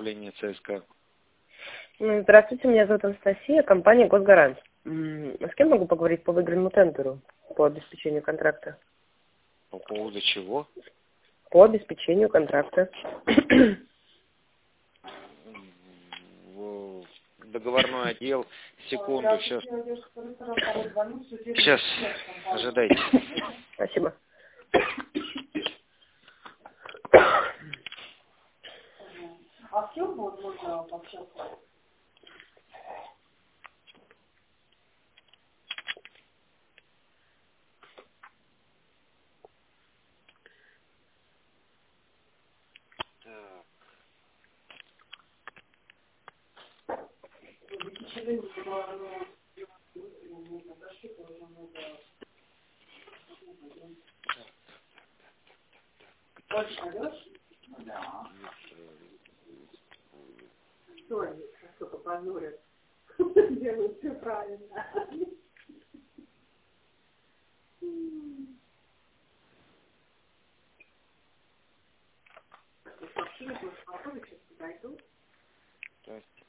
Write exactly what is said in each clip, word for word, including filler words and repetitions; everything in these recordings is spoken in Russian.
управление ЦСКА. Здравствуйте, меня зовут Анастасия, компания «Госгарант». С кем могу поговорить по выигранному тендеру по обеспечению контракта? По поводу чего? По обеспечению контракта. В договорной отдел. Секунду, сейчас. Сейчас, ожидайте. Спасибо. А все будет можно пообщаться? Да. Что они только позорят? Делают все правильно. Сообщили, что спокойно сейчас подойдут. Здрасте.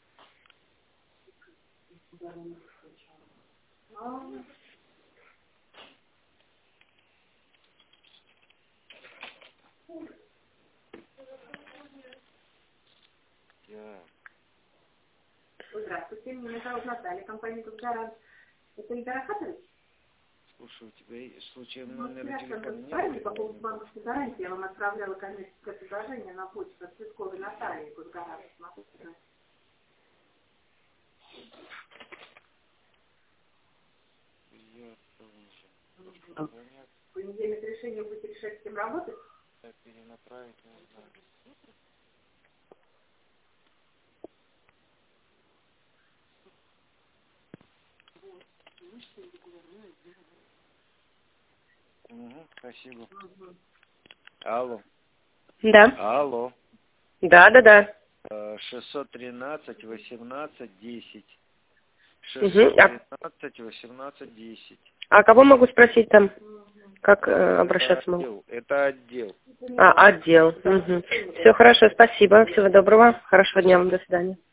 Здравствуйте, меня зовут Наталья, компания «Госгарант». Это Игорь Ахатович? Слушай, у тебя случайно номер телефона нет? Правильно, по поводу банковской гарантии я вам отправляла коммерческое предложение на почту от Цветковой Натальи, «Госгарант». Я тоже. В понедельник решение будете решать, с кем работать? Да, перенаправить не знаю. Угу, спасибо. Угу. Алло. Да. Алло. Да, да, да. шестьсот тринадцать восемнадцать десять. Угу. шестьсот тринадцать восемнадцать десять. А кого могу спросить там? Как э, обращаться это могу? отдел. Это отдел. А, отдел. Угу. Все хорошо, спасибо. Всего доброго. Хорошего дня вам. До свидания.